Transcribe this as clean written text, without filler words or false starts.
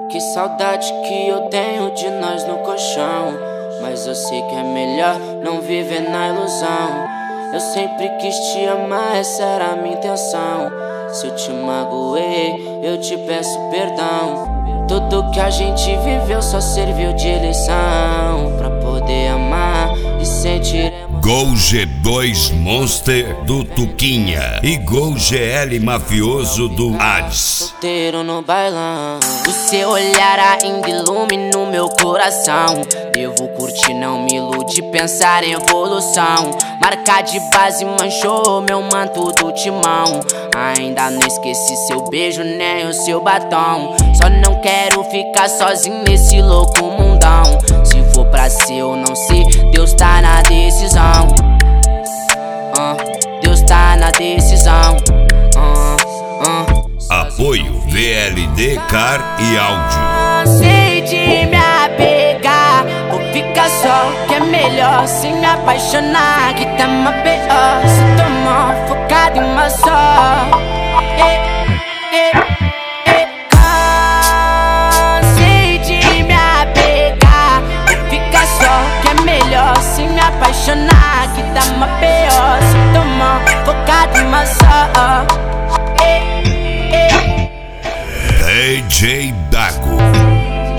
Que saudade que eu tenho de nós no colchão. Mas eu sei que é melhor não viver na ilusão. Eu sempre quis te amar, essa era a minha intenção. Se eu te magoei, eu te peço perdão. Tudo que a gente viveu só serviu de lição pra poder amar e sentir emoção. Gol G2 Monster do Tuquinha e Gol GL Mafioso do Hades. Solteiro no bailão, o seu olhar ainda ilumina o meu coração. Devo curtir, não me ilude, pensar em evolução. Marca de base manchou meu manto do timão. Ainda não esqueci seu beijo nem o seu batom. Só não quero ficar sozinho nesse louco mundão. Se for pra ser ou não ser, Deus tá na decisão. Deus tá na decisão. Apoio VLD Car e Áudio. Cansei de me apegar, vou ficar só, que é melhor sem me apaixonar. Que tá uma pior, se tomar focado em uma só. Cansei de me apegar, vou ficar só, que é melhor sem me apaixonar. Que tá uma pior, se tomar focado em uma só. DJ Dago.